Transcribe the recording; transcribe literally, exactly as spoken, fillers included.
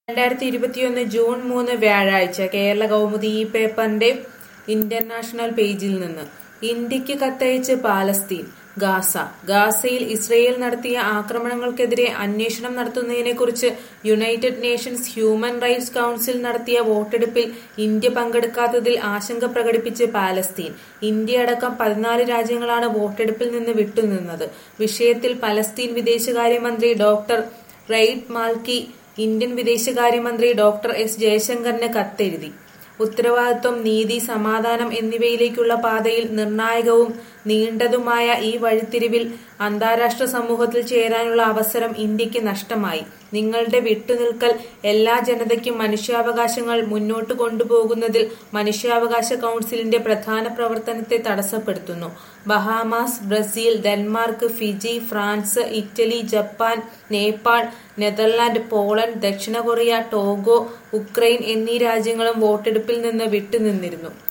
രണ്ടായിരത്തി ഇരുപത്തിയൊന്ന് ജൂൺ മൂന്ന് വ്യാഴാഴ്ച കേരള കൗമുദി ഈ പേപ്പറിന്റെ ഇന്റർനാഷണൽ പേജിൽ നിന്ന് ഇന്ത്യക്ക് കത്തയച്ച് പാലസ്തീൻ. ഗാസ ഗാസയിൽ ഇസ്രയേൽ നടത്തിയ ആക്രമണങ്ങൾക്കെതിരെ അന്വേഷണം നടത്തുന്നതിനെക്കുറിച്ച് United Nations Human Rights Council നടത്തിയ വോട്ടെടുപ്പിൽ ഇന്ത്യ പങ്കെടുക്കാത്തതിൽ ആശങ്ക പ്രകടിപ്പിച്ച് പാലസ്തീൻ. ഇന്ത്യയടക്കം പതിനാല് രാജ്യങ്ങളാണ് വോട്ടെടുപ്പിൽ നിന്ന് വിട്ടുനിന്നത്. വിഷയത്തിൽ പലസ്തീൻ വിദേശകാര്യമന്ത്രി ഡോക്ടർ റെയ്ഡ് മാൽക്കി ഇന്ത്യൻ വിദേശകാര്യമന്ത്രി ഡോക്ടർ എസ് ജയശങ്കറിന് കത്തെഴുതി. ഉത്തരവാദിത്വം, നീതി, സമാധാനം എന്നിവയിലേക്കുള്ള പാതയിൽ നിർണായകവും നീണ്ടതുമായ ഈ വഴിത്തിരിവിൽ അന്താരാഷ്ട്ര സമൂഹത്തിൽ ചേരാനുള്ള അവസരം ഇന്ത്യക്ക് നഷ്ടമായി. നിങ്ങളുടെ വിട്ടുനിൽക്കൽ എല്ലാ ജനതയ്ക്കും മനുഷ്യാവകാശങ്ങൾ മുന്നോട്ട് കൊണ്ടുപോകുന്നതിൽ മനുഷ്യാവകാശ കൗൺസിലിന്റെ പ്രധാന പ്രവർത്തനത്തെ തടസ്സപ്പെടുത്തുന്നു. Bahamas, Brazil, Denmark, Fiji, France, Italy, Japan, Nepal, Netherland, Poland, ദക്ഷിണ കൊറിയ, ടോഗോ, ഉക്രൈൻ എന്നീ രാജ്യങ്ങളും വോട്ടെടുപ്പിൽ നിന്ന് വിട്ടുനിന്നിരുന്നു.